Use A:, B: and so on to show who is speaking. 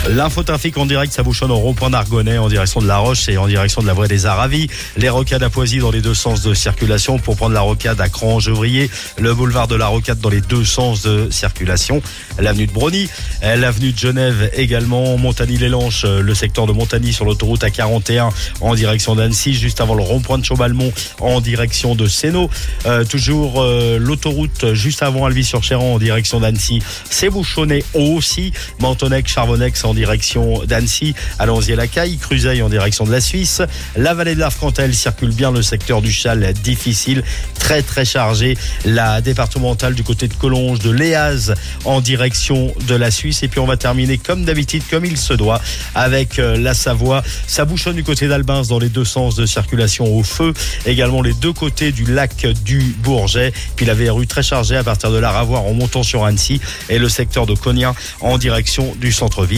A: L'infotrafic en direct, ça bouchonne au rond-point d'Argonnet en direction de La Roche et en direction de la voie des Aravis. Les rocades à Poisy dans les deux sens de circulation pour prendre la rocade à Cran-Gevrier. Le boulevard de la Rocade dans les deux sens de circulation. L'avenue de Brony, l'avenue de Genève également. Montagny-les-Lanches, le secteur de Montagny sur l'autoroute A41 en direction d'Annecy, juste avant le rond-point de Chaubalmont en direction de Sénaux. Toujours l'autoroute juste avant Alvis-sur-Chéran en direction d'Annecy. C'est bouchonné aussi. Mentonec, Charbonnex en direction d'Annecy. Allons-y-la-Caille, Cruzeil en direction de la Suisse. La vallée de l'Arc-en-Tel circule bien, le secteur du Chal difficile, très très chargé. La départementale du côté de Collonges, de Léaz en direction de la Suisse. Et puis on va terminer comme d'habitude, comme il se doit, avec la Savoie. Ça bouchonne du côté d'Albins dans les deux sens de circulation au feu. Également les deux côtés du lac du Bourget. Puis la VRU très chargée à partir de la Ravoire en montant sur Annecy. Et le secteur de Cognac en direction du centre-ville.